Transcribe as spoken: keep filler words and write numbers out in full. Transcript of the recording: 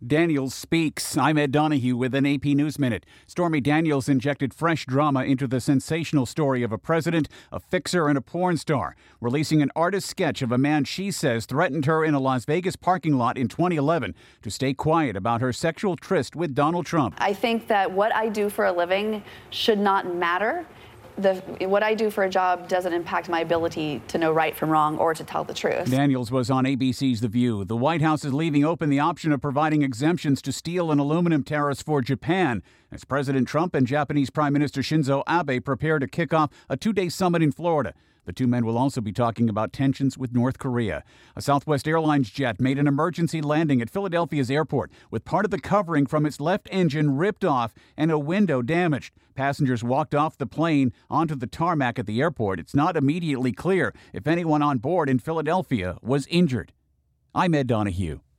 Daniels speaks. I'm Ed Donahue with an A P News Minute. Stormy Daniels injected fresh drama into the sensational story of a president, a fixer, and a porn star, releasing an artist sketch of a man she says threatened her in a Las Vegas parking lot in twenty eleven to stay quiet about her sexual tryst with Donald Trump. I think that what I do for a living should not matter. The, what I do for a job doesn't impact my ability to know right from wrong or to tell the truth. Daniels was on A B C's The View. The White House is leaving open the option of providing exemptions to steel and aluminum tariffs for Japan as President Trump and Japanese Prime Minister Shinzo Abe prepare to kick off a two-day summit in Florida. The two men will also be talking about tensions with North Korea. A Southwest Airlines jet made an emergency landing at Philadelphia's airport with part of the covering from its left engine ripped off and a window damaged. Passengers walked off the plane onto the tarmac at the airport. It's not immediately clear if anyone on board in Philadelphia was injured. I'm Ed Donahue.